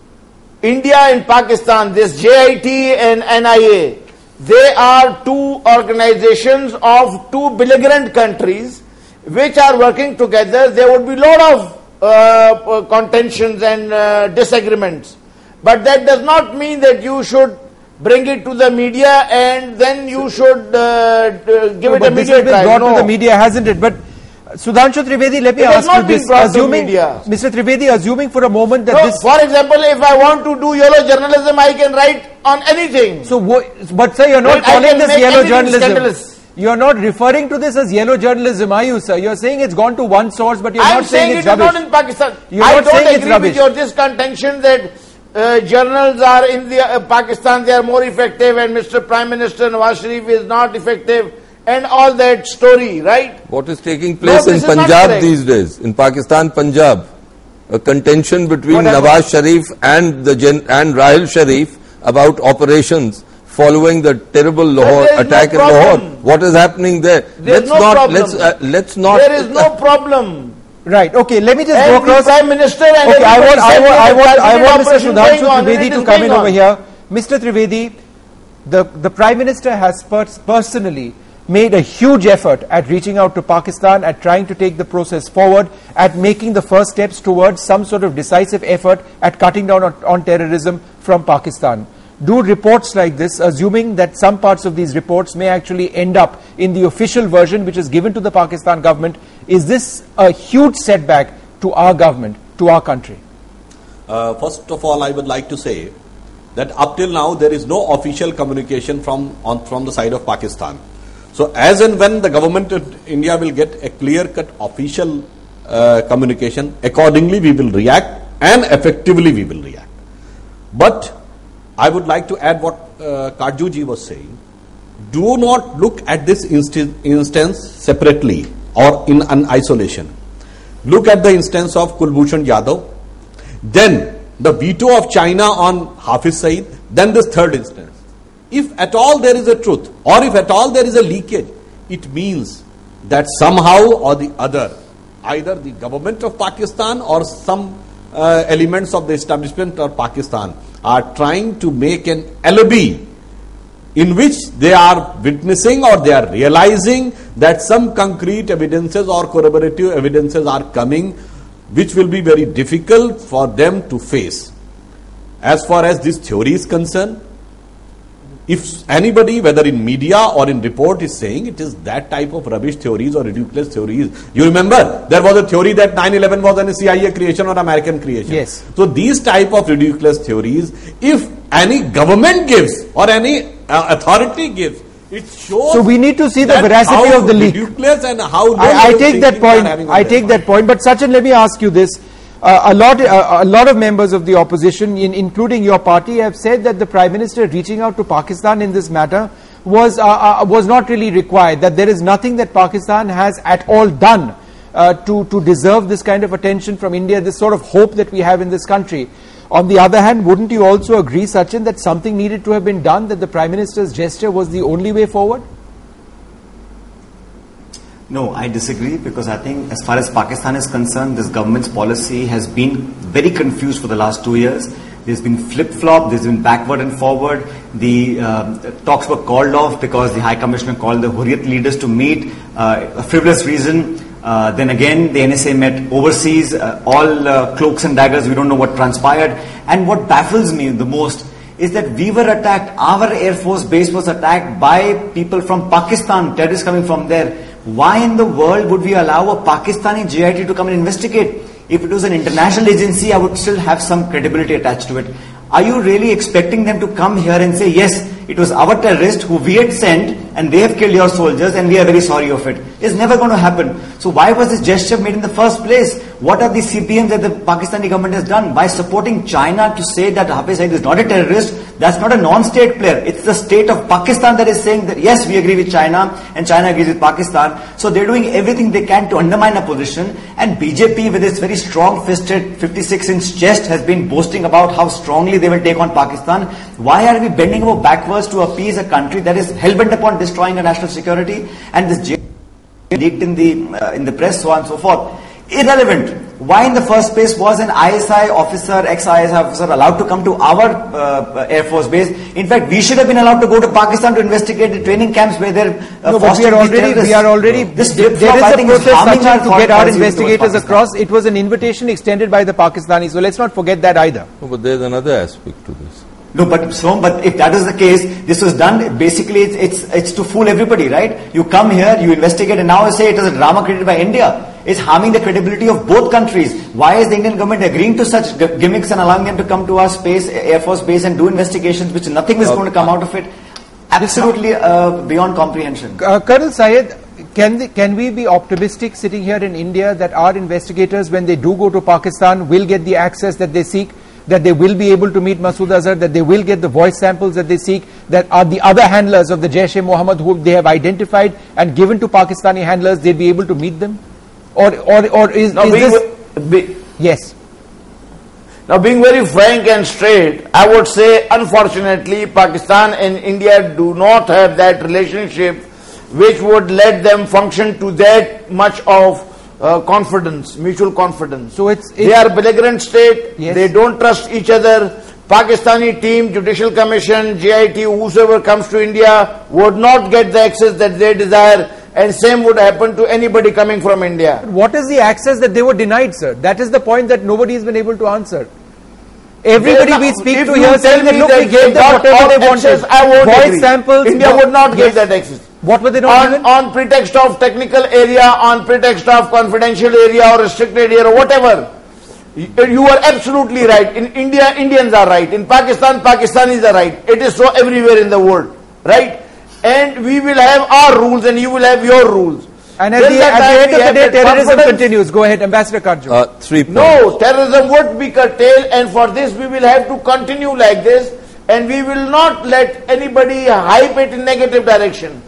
Speaker 16: India and Pakistan, this J I T and N I A, they are two organizations of two belligerent countries which are working together. There would be a lot of uh, contentions and uh, disagreements. But that does not mean that you should bring it to the media and then you should uh, d- give
Speaker 1: No,
Speaker 16: it
Speaker 1: but
Speaker 16: a
Speaker 1: this
Speaker 16: media
Speaker 1: has been
Speaker 16: trial.
Speaker 1: brought
Speaker 16: No.
Speaker 1: to the media, hasn't it? But Sudhanshu Trivedi, let me
Speaker 16: It has
Speaker 1: ask you
Speaker 16: not been
Speaker 1: this.
Speaker 16: brought to
Speaker 1: Assuming,
Speaker 16: media.
Speaker 1: Mister Trivedi, assuming for a moment that
Speaker 16: No,
Speaker 1: this...
Speaker 16: for example, if I want to do yellow journalism, I can write on anything.
Speaker 1: So, wo- but sir, you're not
Speaker 16: But I
Speaker 1: calling
Speaker 16: can
Speaker 1: this
Speaker 16: make
Speaker 1: yellow
Speaker 16: anything
Speaker 1: journalism.
Speaker 16: scandalous.
Speaker 1: You're not referring to this as yellow journalism, are you, sir? You're saying it's gone to one source, but you're
Speaker 16: I'm
Speaker 1: not saying,
Speaker 16: saying
Speaker 1: it's
Speaker 16: it is
Speaker 1: rubbish.
Speaker 16: not in Pakistan.
Speaker 1: You're
Speaker 16: I
Speaker 1: not
Speaker 16: don't
Speaker 1: saying it's
Speaker 16: agree
Speaker 1: rubbish.
Speaker 16: with your this contention that uh, journals are in the uh, Pakistan, they are more effective, and Mister Prime Minister Nawaz Sharif is not effective, and all that story, right?
Speaker 15: What is taking place
Speaker 16: No,
Speaker 15: in
Speaker 16: this is not
Speaker 15: Punjab
Speaker 16: correct.
Speaker 15: these days? In Pakistan, Punjab, a contention between
Speaker 16: What
Speaker 15: Nawaz Sharif and the gen- and Rahil Sharif about operations following the terrible Lahore
Speaker 16: there is
Speaker 15: attack
Speaker 16: no
Speaker 15: in Lahore.
Speaker 16: problem.
Speaker 15: What is happening there?
Speaker 16: There
Speaker 15: let's
Speaker 16: is no
Speaker 15: not
Speaker 16: problem.
Speaker 15: let's uh, let's not.
Speaker 16: There is no problem.
Speaker 1: Right, okay, let me just
Speaker 16: And
Speaker 1: go
Speaker 16: the
Speaker 1: across...
Speaker 16: Prime Minister and
Speaker 1: Okay, I
Speaker 16: everybody
Speaker 1: want, I
Speaker 16: said
Speaker 1: want, I
Speaker 16: there is
Speaker 1: want, I
Speaker 16: targeted
Speaker 1: want Mister
Speaker 16: operation
Speaker 1: Sudhanshu
Speaker 16: going on, and
Speaker 1: Trivedi
Speaker 16: it
Speaker 1: to
Speaker 16: is
Speaker 1: come in
Speaker 16: going
Speaker 1: over
Speaker 16: on.
Speaker 1: here. Mister Trivedi, the, the Prime Minister has pers- personally made a huge effort at reaching out to Pakistan, at trying to take the process forward, at making the first steps towards some sort of decisive effort at cutting down on, on terrorism from Pakistan. Do reports like this, assuming that some parts of these reports may actually end up in the official version which is given to the Pakistan government, is this a huge setback to our government, to our country?
Speaker 7: Uh, first of all, I would like to say that up till now there is no official communication from on from the side of Pakistan. So as and when the government of India will get a clear-cut official uh, communication, accordingly we will react and effectively we will react. But I would like to add what uh, Kajju ji was saying. Do not look at this insti- instance separately or in an isolation. Look at the instance of Kulbhushan Yadav, then the veto of China on Hafiz Saeed, then this third instance. If at all there is a truth, or if at all there is a leakage, it means that somehow or the other, either the government of Pakistan or some uh, elements of the establishment of Pakistan are trying to make an alibi in which they are witnessing or they are realizing that some concrete evidences or corroborative evidences are coming which will be very difficult for them to face. As far as this theory is concerned, if anybody, whether in media or in report, is saying it is that type of rubbish theories or ridiculous theories, you remember there was a theory that nine eleven was an C I A creation or American creation.
Speaker 1: Yes.
Speaker 7: So these type of ridiculous theories, if any government gives or any uh, authority gives, it shows.
Speaker 1: So we need to see the
Speaker 7: that
Speaker 1: veracity
Speaker 7: how
Speaker 1: of the leak.
Speaker 7: ridiculous and how low
Speaker 1: I, I
Speaker 7: level
Speaker 1: take that
Speaker 7: thinking they are
Speaker 1: point.
Speaker 7: having on
Speaker 1: I
Speaker 7: their
Speaker 1: take that point. But Sachin, let me ask you this: uh, a lot, uh, a lot of members of the opposition, in, including your party, have said that the Prime Minister reaching out to Pakistan in this matter was uh, uh, was not really required. That there is nothing that Pakistan has at all done uh, to to deserve this kind of attention from India. This sort of hope that we have in this country. On the other hand, wouldn't you also agree, Sachin, that something needed to have been done? That the Prime Minister's gesture was the only way forward?
Speaker 8: No, I disagree, because I think as far as Pakistan is concerned, this government's policy has been very confused for the last two years. There's been flip-flop, there's been backward and forward. The uh, talks were called off because the High Commissioner called the Hurriyat leaders to meet, uh, a frivolous reason. Uh, then again, the N S A met overseas, uh, all uh, cloaks and daggers, we don't know what transpired. And what baffles me the most is that we were attacked, our Air Force base was attacked by people from Pakistan, terrorists coming from there. Why in the world would we allow a Pakistani J I T to come and investigate? If it was an international agency, I would still have some credibility attached to it. Are you really expecting them to come here and say, yes, it was our terrorists who we had sent and they have killed your soldiers and we are very sorry of it. It's never going to happen. So why was this gesture made in the first place? What are the C P Ms that the Pakistani government has done? By supporting China to say that Hafiz Saeed is not a terrorist, that's not a non-state player. It's the state of Pakistan that is saying that yes, we agree with China and China agrees with Pakistan. So they're doing everything they can to undermine a position, and B J P with its very strong-fisted fifty-six inch chest has been boasting about how strongly they will take on Pakistan. Why are we bending over backwards to appease a country that is hell-bent upon destroying our national security? And this leaked in the uh, in the press, so on and so forth. Irrelevant. Why in the first place was an I S I officer, ex-I S I officer allowed to come to our uh, Air Force base? In fact, we should have been allowed to go to Pakistan to investigate the training camps where they're uh,
Speaker 1: no, but we are already, we are already,
Speaker 8: this
Speaker 1: there is a process Sachin, to get our investigators across. It was an invitation extended by the Pakistanis, so let's not forget that either.
Speaker 15: No, but there's another aspect to this.
Speaker 8: No, but so, but if that is the case, this was done, basically it's, it's, it's to fool everybody, right? You come here, you investigate, and now you say it is a drama created by India. It's harming the credibility of both countries. Why is the Indian government agreeing to such gimmicks and allowing them to come to our space, Air Force base, and do investigations which nothing is uh, going to come out of it? Absolutely uh, beyond comprehension.
Speaker 1: Uh, Colonel Syed, can, the, can we be optimistic sitting here in India that our investigators, when they do go to Pakistan, will get the access that they seek? That they will be able to meet Masood Azhar, that they will get the voice samples that they seek, that are the other handlers of the Jaish-e-Mohammed who they have identified and given to Pakistani handlers, they'll be able to meet them? Or, or, or is,
Speaker 16: now
Speaker 1: is
Speaker 16: this... Be,
Speaker 1: yes.
Speaker 16: Now being very frank and straight, I would say unfortunately Pakistan and India do not have that relationship which would let them function to that much of Uh, confidence, mutual confidence.
Speaker 1: So it's, it's
Speaker 16: they are belligerent state.
Speaker 1: Yes.
Speaker 16: They don't trust each other. Pakistani team, Judicial Commission, J I T, whosoever comes to India would not get the access that they desire, and same would happen to anybody coming from India.
Speaker 1: What is the access that they were denied, sir? That is the point that nobody has been able to answer. Everybody not, we speak to here saying that look, we gave them whatever they wanted.
Speaker 16: I won't
Speaker 1: Voice
Speaker 16: agree.
Speaker 1: samples.
Speaker 16: India would not
Speaker 1: yes.
Speaker 16: give that access.
Speaker 1: What were they not
Speaker 16: on,
Speaker 1: given?
Speaker 16: on pretext of technical area, on pretext of confidential area or restricted area or whatever. You, you are absolutely right. In India, Indians are right. In Pakistan, Pakistanis are right. It is so everywhere in the world. Right? And we will have our rules and you will have your rules.
Speaker 1: And at, the, at the end of the day, terrorism continues. Go ahead, Ambassador Karju.
Speaker 15: Uh, three points.
Speaker 16: No, terrorism would be curtailed, and for this we will have to continue like this, and we will not let anybody hype it in negative direction.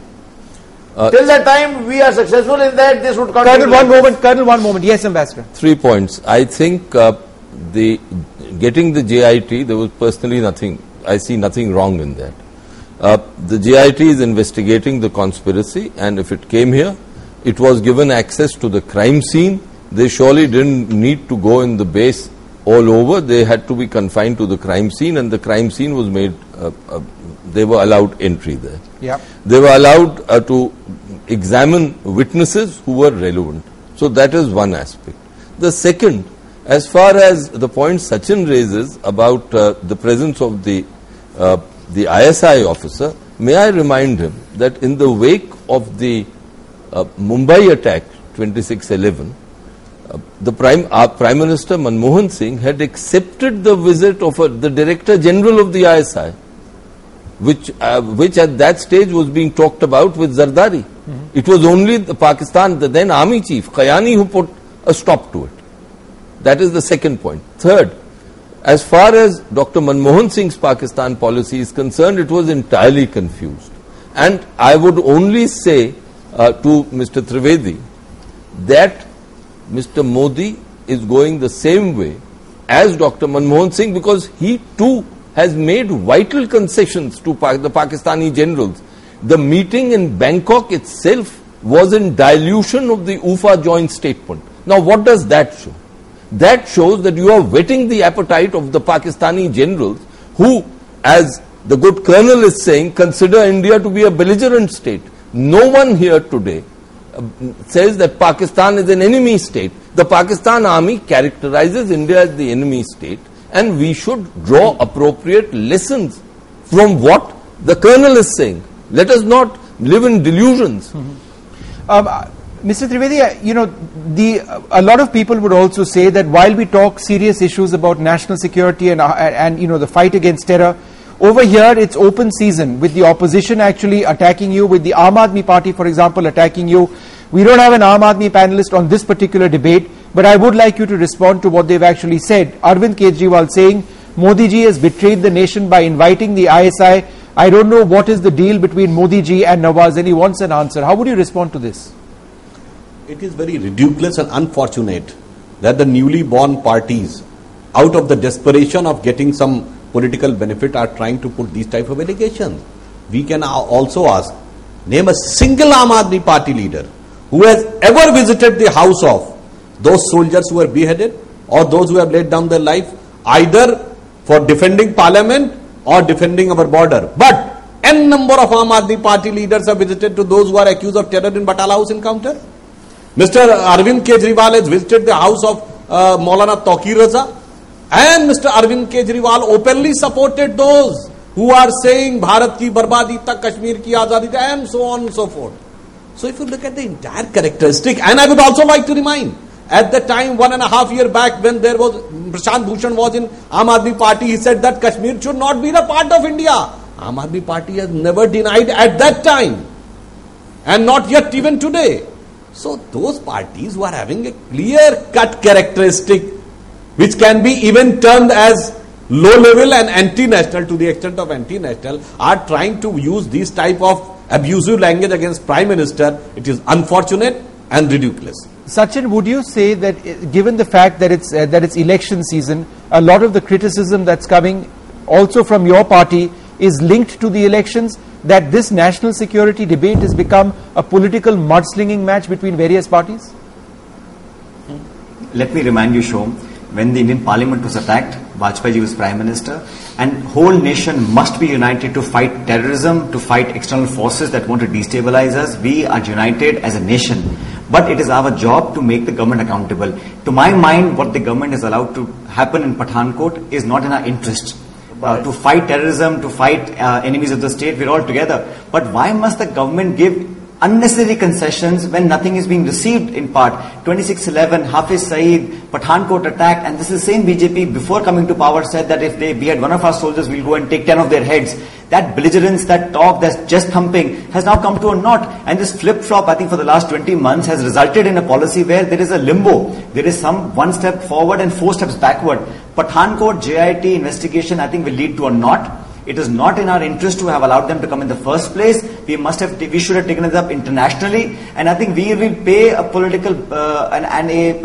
Speaker 16: Uh, Till the time we are successful in that, this would continue.
Speaker 1: Colonel, one moment. Colonel, one moment. Yes, Ambassador.
Speaker 15: Three points. I think uh, the getting the J I T, there was personally nothing. I see nothing wrong in that. Uh, the J I T is investigating the conspiracy, and if it came here, it was given access to the crime scene. They surely didn't need to go in the base all over. They had to be confined to the crime scene, and the crime scene was made, uh, uh, they were allowed entry there.
Speaker 1: Yeah.
Speaker 15: They were allowed uh, to examine witnesses who were relevant. So that is one aspect. The second, as far as the point Sachin raises about uh, the presence of the, uh, the I S I officer, may I remind him that in the wake of the Uh, Mumbai attack twenty-six eleven, uh, the Prime uh, Prime Minister Manmohan Singh had accepted the visit of uh, the Director General of the I S I, which uh, which at that stage was being talked about with Zardari. Mm-hmm. It was only the Pakistan, the then Army Chief Kayani, who put a stop to it. That is the second point. Third, as far as Doctor Manmohan Singh's Pakistan policy is concerned, it was entirely confused. And I would only say Uh, to Mister Trivedi that Mister Modi is going the same way as Doctor Manmohan Singh, because he too has made vital concessions to pa the Pakistani generals. The meeting in Bangkok itself was in dilution of the U F A joint statement. Now what does that show? That shows that you are whetting the appetite of the Pakistani generals who, as the good colonel is saying, consider India to be a belligerent state. No one here today uh, says that Pakistan is an enemy state. The Pakistan army characterizes India as the enemy state, and we should draw appropriate lessons from what the colonel is saying. Let us not live in delusions.
Speaker 1: Mm-hmm. um, Mister Trivedi, you know, the uh, a lot of people would also say that while we talk serious issues about national security and uh, and you know the fight against terror, Over here, it's open season with the opposition actually attacking you, with the Aam Aadmi Party, for example, attacking you. We don't have an Aam Aadmi panelist on this particular debate, but I would like you to respond to what they've actually said. Arvind Kejriwal saying, Modi ji has betrayed the nation by inviting the I S I. I don't know what is the deal between Modi ji and Nawaz, and he wants an answer. How would you respond to this?
Speaker 7: It is very ridiculous and unfortunate that the newly born parties, out of the desperation of getting some political benefit, are trying to put these type of allegations. We can also ask, name a single Aam Aadmi Party leader who has ever visited the house of those soldiers who were beheaded or those who have laid down their life, either for defending parliament or defending our border. But n number of Aam Aadmi Party leaders have visited to those who are accused of terror in Batala House encounter. Mister Arvind Kejriwal has visited the house of uh, Maulana Taqir Raza, and Mister Arvind Kejriwal openly supported those who are saying Bharat ki barbadi tak Kashmir ki azadi, and so on and so forth. So if you look at the entire characteristic, and I would also like to remind, at the time one and a half year back when there was Prashant Bhushan was in Aam Aadmi Party, he said that Kashmir should not be a part of India. Aam Aadmi Party has never denied at that time, and not yet even today. So those parties who are having a clear cut characteristic, which can be even termed as low level and anti-national to the extent of anti-national, are trying to use this type of abusive language against Prime Minister. It is unfortunate and ridiculous.
Speaker 1: Sachin, would you say that uh, given the fact that it's uh, that it's election season, a lot of the criticism that's coming also from your party is linked to the elections, that this national security debate has become a political mudslinging match between various parties?
Speaker 8: Let me remind you, Shom, when the Indian Parliament was attacked, Vajpayee ji was Prime Minister, and whole nation must be united to fight terrorism, to fight external forces that want to destabilize us. We are united as a nation, but it is our job to make the government accountable. To my mind, what the government has allowed to happen in Pathankot is not in our interest. Uh, to fight terrorism, to fight uh, enemies of the state, we're all together. But why must the government give unnecessary concessions when nothing is being received in part? twenty-six eleven, Hafiz Saeed, Pathankot attack, and this is the same B J P before coming to power said that if they behead one of our soldiers, we'll go and take ten of their heads. That belligerence, that talk, that just thumping has now come to a knot. And this flip-flop, I think, for the last twenty months has resulted in a policy where there is a limbo. There is some one step forward and four steps backward. Pathankot J I T investigation, I think, will lead to a knot. It is not in our interest to have allowed them to come in the first place. We must have, we should have taken it up internationally, and I think we will pay a political uh, and, and a,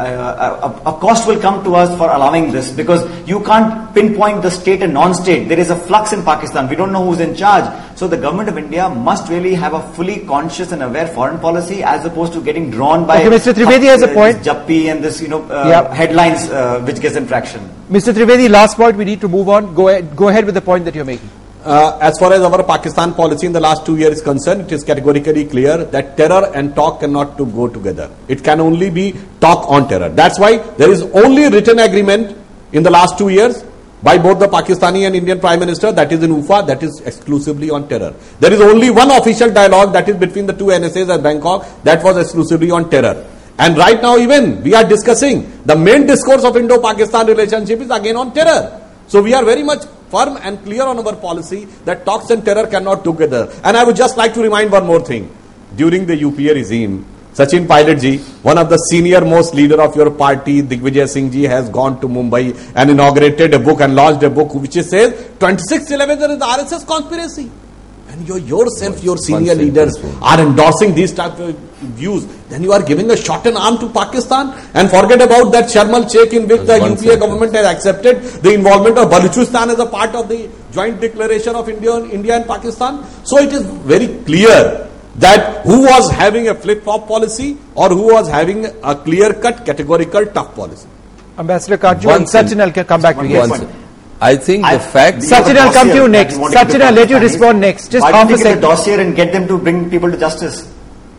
Speaker 8: uh, a, a cost will come to us for allowing this, because you can't pinpoint the state and non-state. There is a flux in Pakistan. We don't know who's in charge. So the government of India must really have a fully conscious and aware foreign policy, as opposed to getting drawn by
Speaker 1: okay, Mister Trivedi has a point.
Speaker 8: Jappi and this, you know, uh,
Speaker 1: yep.
Speaker 8: headlines uh, which gets in traction.
Speaker 1: Mister Trivedi, last point. We need to move on. Go ahead. Go ahead with the point that you're making.
Speaker 7: Uh, as far as our Pakistan policy in the last two years is concerned, it is categorically clear that terror and talk cannot to go together. It can only be talk on terror. That's why there is only written agreement in the last two years by both the Pakistani and Indian Prime Minister, that is in U F A, that is exclusively on terror. There is only one official dialogue, that is between the two N S As at Bangkok, that was exclusively on terror. And right now even we are discussing the main discourse of Indo-Pakistan relationship is again on terror. So we are very much firm and clear on our policy that talks and terror cannot together. And I would just like to remind one more thing. During the U P A regime, Sachin Pilot ji, one of the senior most leader of your party, Digvijay Singh ji, has gone to Mumbai and inaugurated a book and launched a book which says twenty-six eleven is R S S conspiracy. And you yourself, your senior leaders are endorsing these type of views, then you are giving a shot and arm to Pakistan. And forget about that Sharmal Sheikh in which the U P A government has accepted the involvement of Baluchistan as a part of the joint declaration of India and, India and Pakistan. So it is very clear that who was having a flip-flop policy or who was having a clear-cut, categorical, tough policy.
Speaker 1: Ambassador Kaju and Sachin, I'll come back to you.
Speaker 15: I think
Speaker 8: I,
Speaker 15: the fact...
Speaker 1: Sachin, I'll come to you next. Sachin, I'll let you respond next. Just
Speaker 8: Why
Speaker 1: half
Speaker 8: don't
Speaker 1: a
Speaker 8: you get
Speaker 1: second.
Speaker 8: a dossier and get them to bring people to justice?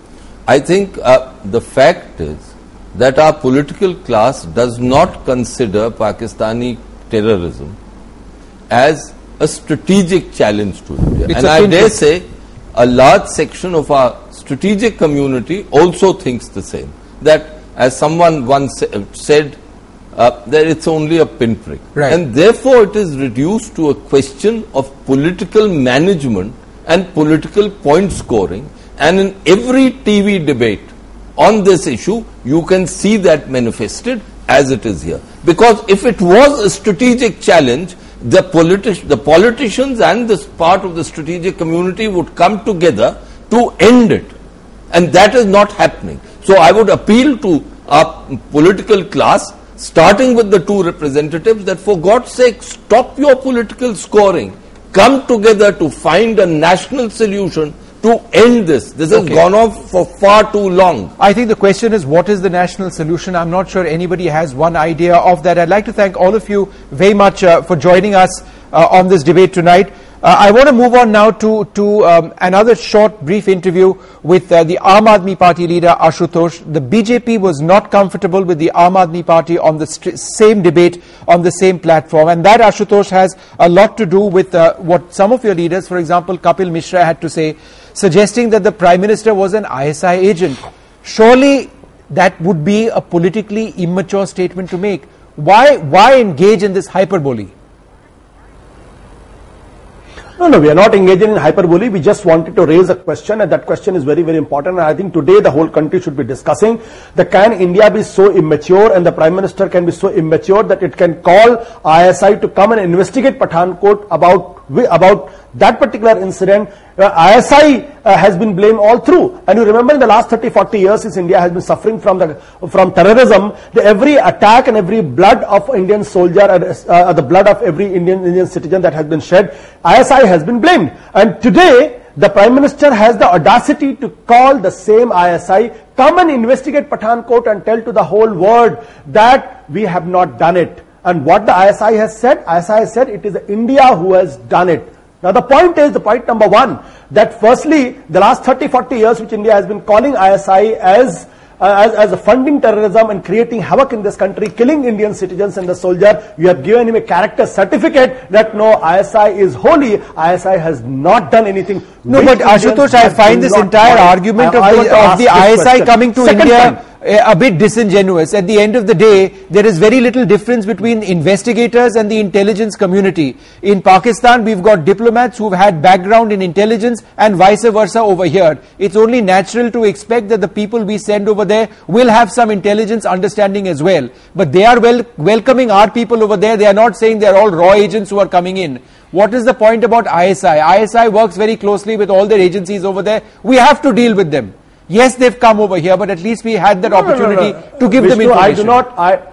Speaker 15: I think uh, the fact is that our political class does not consider Pakistani terrorism as a strategic challenge to India.
Speaker 1: It's
Speaker 15: and I dare say a large section of our strategic community also thinks the same. That, as someone once said, uh, that it's only a pinprick.
Speaker 1: Right.
Speaker 15: And therefore it is reduced to a question of political management and political point scoring. And in every T V debate on this issue, you can see that manifested as it is here. Because if it was a strategic challenge, the, politi- the politicians and this part of the strategic community would come together to end it. And that is not happening. So I would appeal to our political class, starting with the two representatives, that for God's sake, stop your political scoring. Come together to find a national solution to end this. This has
Speaker 1: Okay.
Speaker 15: gone off for far too long.
Speaker 1: I think the question is, what is the national solution? I'm not sure anybody has one idea of that. I'd like to thank all of you very much uh, for joining us uh, on this debate tonight. Uh, I want to move on now to, to um, another short, brief interview with uh, the Aam Aadmi Party leader, Ashutosh. The B J P was not comfortable with the Aam Aadmi Party on the st- same debate, on the same platform. And that, Ashutosh, has a lot to do with uh, what some of your leaders, for example, Kapil Mishra, had to say, suggesting that the Prime Minister was an I S I agent. Surely that would be a politically immature statement to make. Why, why engage in this hyperbole?
Speaker 17: No, no, we are not engaging in hyperbole. We just wanted to raise a question, and that question is very, very important. And I think today the whole country should be discussing that can India be so immature and the Prime Minister can be so immature that it can call I S I to come and investigate Pathankot about, about that particular incident. Uh, I S I uh, has been blamed all through. And you remember in the last thirty, forty years, since India has been suffering from the from terrorism, the every attack and every blood of Indian soldier, uh, uh, the blood of every Indian Indian citizen that has been shed, I S I has been blamed. And today, the Prime Minister has the audacity to call the same I S I, come and investigate Pathankot and tell to the whole world that we have not done it. And what the I S I has said, I S I has said it is India who has done it. Now the point is, the point number one, that firstly, the last thirty, forty years which India has been calling I S I as, uh, as, as funding terrorism and creating havoc in this country, killing Indian citizens and the soldier, you have given him a character certificate that no, I S I is holy, I S I has not done anything.
Speaker 1: No, but Ashutosh, I find this entire argument of the, of the I S I coming to India a bit disingenuous. At the end of the day, there is very little difference between investigators and the intelligence community. In Pakistan, we've got diplomats who've had background in intelligence and vice versa over here. It's only natural to expect that the people we send over there will have some intelligence understanding as well. But they are wel- welcoming our people over there. They are not saying they're all raw agents who are coming in. What is the point about I S I? I S I works very closely with all their agencies over there. We have to deal with them. Yes, they've come over here, but at least we had that no, opportunity no, no, no. to give
Speaker 17: Vishnu,
Speaker 1: them information.
Speaker 17: I do not, I,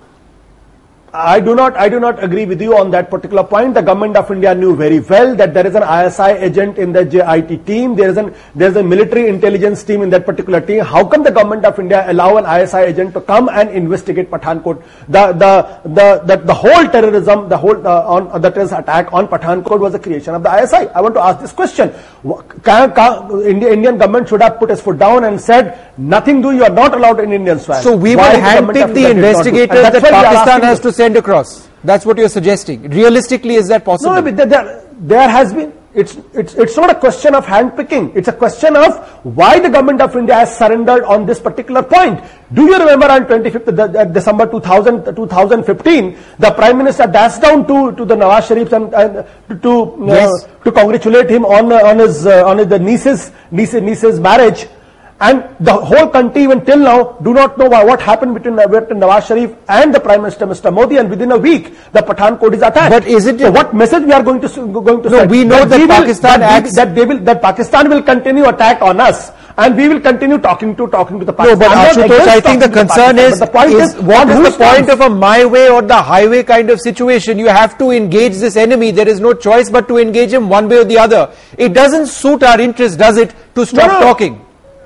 Speaker 17: I do not, I do not agree with you on that particular point. The government of India knew very well that there is an I S I agent in the J I T team. There is an, there is a military intelligence team in that particular team. How come the government of India allow an I S I agent to come and investigate Pathankot? The, the, the, the, the whole terrorism, the whole, uh, on, uh, the terrorist attack on Pathankot was a creation of the I S I. I want to ask this question. Can, can, India, Indian government should have put its foot down and said, nothing do, you are not allowed in Indian soil.
Speaker 1: So we will handpick the investigators that Pakistan has to send across. That's what you're suggesting. Realistically, is that possible?
Speaker 17: No, but there, there has been, it's, it's, it's not a question of handpicking. It's a question of why the government of India has surrendered on this particular point. Do you remember on twenty-fifth of December two thousand, twenty fifteen, the Prime Minister dashed down to, to the Nawaz Sharif and, uh, to, uh, yes. to congratulate him on, uh, on his, uh, on his the niece's, niece, niece's marriage. And the whole country, even till now, do not know what happened between Nawaz Sharif and the Prime Minister, Mister Modi, and within a week, the Pathankot is attacked.
Speaker 1: But is it?
Speaker 17: So what message we are going to going to
Speaker 1: no,
Speaker 17: send?
Speaker 1: we know that, that Pakistan
Speaker 17: will, that,
Speaker 1: acts,
Speaker 17: that they will that Pakistan will continue attack on us, and we will continue talking to talking to the Pakistan.
Speaker 1: No, but Ashutosh, I think the concern
Speaker 17: the
Speaker 1: is,
Speaker 17: the point
Speaker 1: is,
Speaker 17: is
Speaker 1: what is the point of a my way or the highway kind of situation? You have to engage this enemy. There is no choice but to engage him one way or the other. It doesn't suit our interest, does it, to stop
Speaker 17: no, no.
Speaker 1: talking?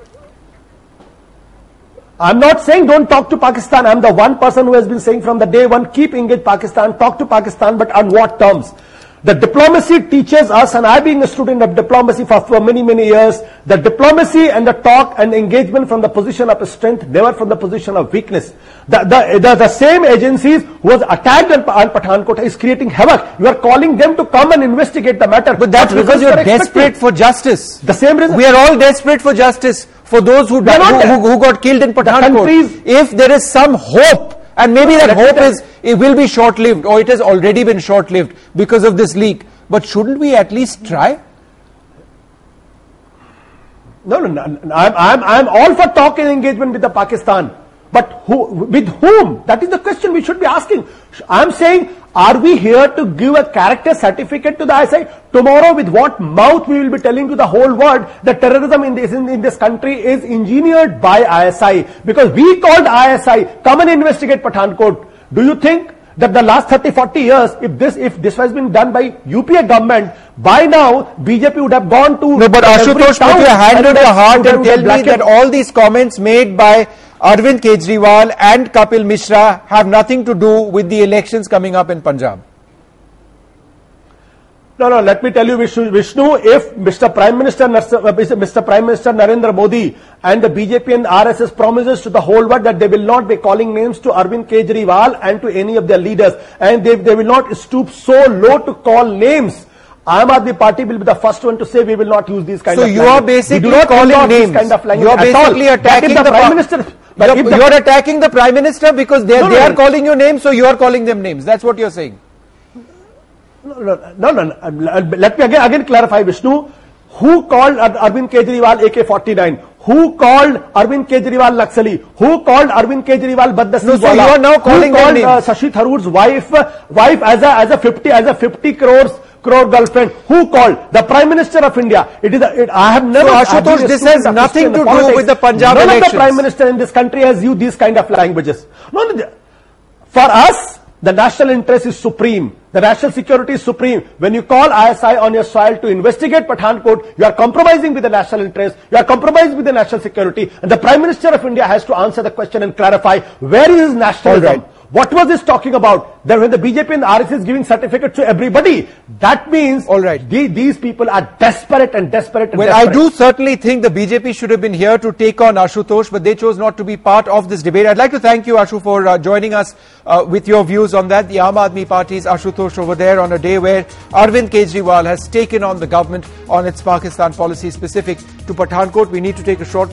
Speaker 17: I'm not saying don't talk to Pakistan. I'm the one person who has been saying from the day one, keep engaged Pakistan, talk to Pakistan, but on what terms? The diplomacy teaches us, and I've been a student of diplomacy for, for many, many years, the diplomacy and the talk and engagement from the position of strength, never from the position of weakness. The, the, the, the same agencies who was attacked on, on Pathankot is creating havoc. You are calling them to come and investigate the matter.
Speaker 1: But that's because you're desperate for justice.
Speaker 17: The same reason.
Speaker 1: We are all desperate for justice for those who, died, who, who, who got killed in Pathankot. If there is some hope And maybe that
Speaker 17: Let
Speaker 1: hope
Speaker 17: me-
Speaker 1: is, it will be short-lived, or it has already been short-lived because of this leak. But shouldn't we at least try?
Speaker 17: No, no, no, no, I'm, I'm, I'm all for talk and engagement with the Pakistan. But who, with whom? That is the question we should be asking. I'm saying, are we here to give a character certificate to the I S I? Tomorrow, with what mouth we will be telling to the whole world that terrorism in this, in, in this country is engineered by I S I? Because we called I S I, come and investigate Pathankot. Do you think that the last thirty, forty years, if this, if this has been done by U P A government, by now, B J P would have gone to...
Speaker 1: No, but
Speaker 17: every
Speaker 1: Ashutosh,
Speaker 17: town
Speaker 1: put your hand
Speaker 17: and
Speaker 1: on
Speaker 17: would
Speaker 1: your
Speaker 17: have-
Speaker 1: heart
Speaker 17: would have-
Speaker 1: and
Speaker 17: would have
Speaker 1: tell me
Speaker 17: blackened-
Speaker 1: that all these comments made by Arvind Kejriwal and Kapil Mishra have nothing to do with the elections coming up in Punjab.
Speaker 17: No, no, let me tell you, Vishnu, Vishnu if Mister Prime Minister, Mister Prime Minister Narendra Modi and the B J P and R S S promises to the whole world that they will not be calling names to Arvind Kejriwal and to any of their leaders, and they, they will not stoop so low to call names, Aam Aadmi Party will be the first one to say we will not use these kind
Speaker 1: So
Speaker 17: of
Speaker 1: you
Speaker 17: language.
Speaker 1: are basically
Speaker 17: We do not
Speaker 1: calling
Speaker 17: endorse
Speaker 1: names.
Speaker 17: This kind of language
Speaker 1: You are
Speaker 17: at all.
Speaker 1: basically
Speaker 17: That
Speaker 1: attacking
Speaker 17: is the,
Speaker 1: the
Speaker 17: Prime
Speaker 1: pa-
Speaker 17: Minister. But
Speaker 1: You're,
Speaker 17: if the-
Speaker 1: you're attacking the Prime Minister because they,
Speaker 17: No,
Speaker 1: they
Speaker 17: no,
Speaker 1: are
Speaker 17: no.
Speaker 1: calling you names, so you are calling them names. That's what you're saying.
Speaker 17: No, no, no, no, no. Let me again, again clarify, Vishnu. Who called Ar- Arvind Kejriwal A K forty-nine? Who called Arvind Kejriwal Naxali? Who called Arvind Kejriwal Badnasi
Speaker 1: No, so you are now calling
Speaker 17: Who
Speaker 1: them
Speaker 17: called uh,
Speaker 1: names.
Speaker 17: Shashi Tharoor's wife, wife as a as a fifty as a fifty crores crore girlfriend? Who called the Prime Minister of India? It is. A, it, I have never.
Speaker 1: So,
Speaker 17: I've
Speaker 1: Ashutosh,
Speaker 17: been a
Speaker 1: this
Speaker 17: student
Speaker 1: has
Speaker 17: of
Speaker 1: nothing
Speaker 17: history and
Speaker 1: to do
Speaker 17: politics.
Speaker 1: with the Punjab
Speaker 17: None
Speaker 1: elections.
Speaker 17: of the Prime Minister in this country has used these kind of languages. No, no, for us, the national interest is supreme. The national security is supreme. When you call I S I on your soil to investigate Pathankot, you are compromising with the national interest. You are compromising with the national security. And the Prime Minister of India has to answer the question and clarify where is his nationalism.
Speaker 1: All right.
Speaker 17: What was this talking about? That when the B J P and the R S S is giving certificates to everybody, that means
Speaker 1: all right.
Speaker 17: The, these people are desperate and desperate and
Speaker 1: Well,
Speaker 17: desperate.
Speaker 1: I do certainly think the B J P should have been here to take on Ashutosh, but they chose not to be part of this debate. I'd like to thank you, Ashu, for uh, joining us uh, with your views on that. The Aam Aadmi Party's Ashutosh over there on a day where Arvind Kejriwal has taken on the government on its Pakistan policy specific to Pathankot. We need to take a short